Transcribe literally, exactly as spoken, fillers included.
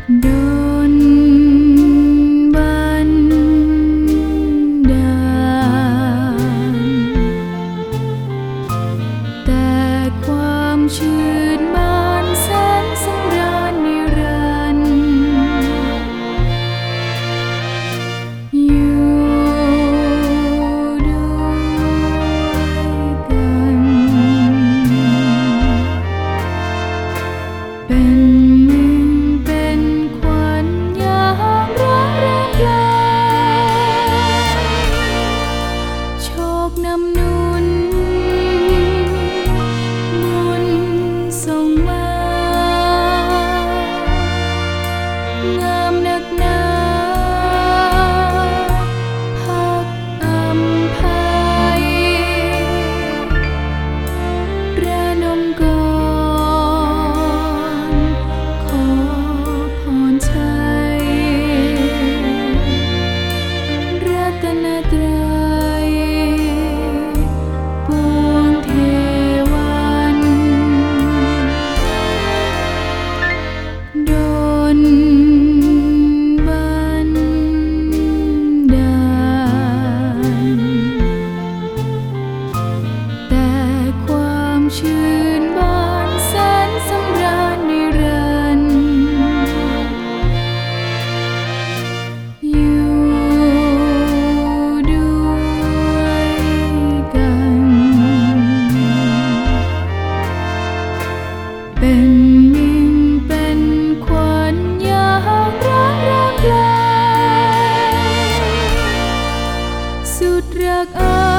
โดนบันดาลแต่ความชื่นบานแสนสำราญนิรันดร์อยู่ด้วยกันเป็นหนึ่งเป็นขวัญยามรักแรกไกลโชคนำนุนบุญส่งมางามนักหนาพักอำไพระนมกรขอพรชัยรัตนตรัยปวงเทวันโดนบันดาลแต่ความชื่นบานแสนสำราญนิรันดร์อยู่ด้วยกันเป็นหนึ่งเป็นขวัญยามรักแรกไกลสุดรักอา